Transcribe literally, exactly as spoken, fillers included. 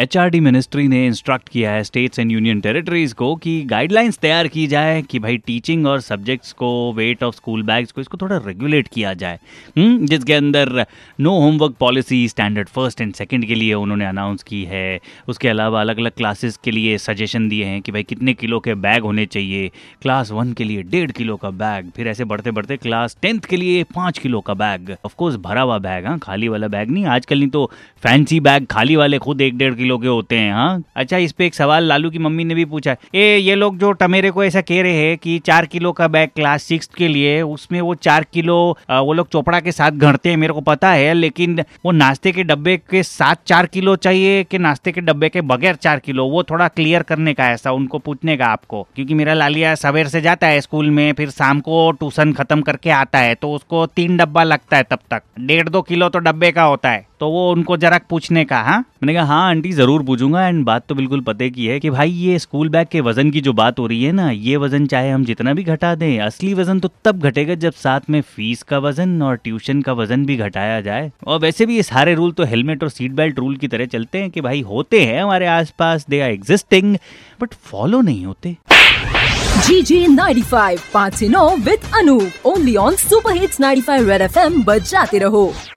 HRD ministry ने instruct किया है स्टेट्स एंड यूनियन टेरिटरीज को कि गाइडलाइंस तैयार की जाए कि भाई टीचिंग और सब्जेक्ट्स को, वेट ऑफ स्कूल बैग्स को, इसको थोड़ा रेगुलेट किया जाए, हुँ? जिसके अंदर no homework policy standard first and second के लिए उन्होंने अनाउंस की है। उसके अलावा अलग अलग क्लासेस के लिए सजेशन दिए हैं कि भाई कितने किलो के बैग होने चाहिए। क्लास वन के लिए डेढ़ किलो का बैग, फिर ऐसे बढ़ते बढ़ते क्लास टेंथ के लिए पाँच किलो का बैग, ऑफकोर्स भरा हुआ बैग, हाँ, खाली वाला बैग नहीं। आजकल नहीं तो फैंसी बैग खाली वाले खुद एक डेढ़ किलो के होते हैं। हाँ, अच्छा, इस पे एक सवाल लालू की मम्मी ने भी पूछा है, ए ये लोग जो टमेरे को ऐसा कह रहे हैं कि चार किलो का बैग क्लास सिक्स के लिए, उसमें वो चार किलो आ, वो लोग चोपड़ा के साथ गढ़ते हैं, मेरे को पता है, लेकिन वो नाश्ते के डब्बे के साथ चार किलो चाहिए कि नाश्ते के डब्बे के बगैर चार किलो, वो थोड़ा क्लियर करने का, ऐसा उनको पूछने का आपको। क्योंकि मेरा लालिया सवेर से जाता है स्कूल में, फिर शाम को ट्यूशन खत्म करके आता है, तो उसको तीन डब्बा लगता है, तब तक डेढ़ दो किलो तो डब्बे का होता है, तो वो उनको जरा पूछने का। हाँ, मैंने कहा हाँ आंटी जरूर पूछूंगा। एंड बात तो बिल्कुल पते की है कि भाई ये स्कूल बैग के वजन की जो बात हो रही है ना, ये वजन चाहे हम जितना भी घटा दें, असली वजन तो तब घटेगा जब साथ में फीस का वजन और ट्यूशन का वजन भी घटाया जाए। और वैसे भी ये सारे रूल तो हेलमेट और सीट बेल्ट रूल की तरह चलते हैं कि भाई होते हैं हमारे आसपास, they are existing, but follow नहीं होते। जी जी नाइंटी फाइव पाँच से नौ with Anoop, only on super hits ninety five red FM, बजाते रहो।